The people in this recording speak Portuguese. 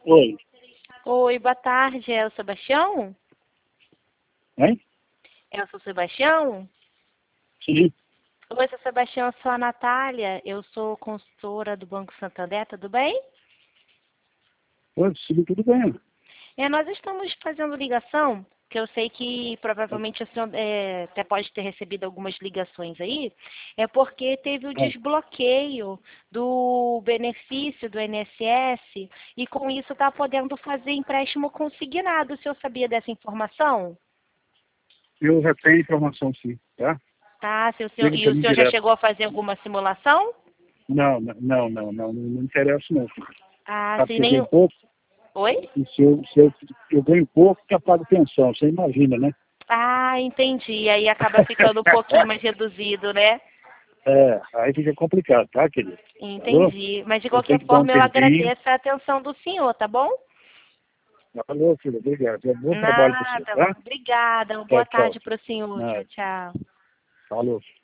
Oi. Oi, boa tarde. É o Sebastião? Hein? É o seu Sebastião? Sim. Oi, seu Sebastião, eu sou a Natália. Eu sou consultora do Banco Santander, tudo bem? Oi, sim, tudo bem. Nós estamos fazendo ligação, que eu sei que provavelmente o senhor até pode ter recebido algumas ligações aí, é porque teve o É, desbloqueio do benefício do INSS e com isso está podendo fazer empréstimo consignado. O senhor sabia dessa informação? eu já tenho informação, sim, tá? Tá, Chega e para o mim senhor já direto. chegou a fazer alguma simulação? Não me interessa, não. Ah, Sabe sim, que eu ganho nem. pouco, Oi? e se eu ganho pouco, que eu pago pensão, você imagina, né? Ah, entendi. Aí acaba ficando um pouquinho mais reduzido, né? Aí fica complicado, tá, querido? Falou? Entendi. Mas de Eu tenho qualquer que dar um forma eu tempinho. agradeço a atenção do senhor, tá bom? Falou, filho, obrigado. É bom trabalho para você, Nada. tá? Obrigada. Boa Tchau, tchau. tarde para o senhor. Tchau, Nada. tchau. Falou.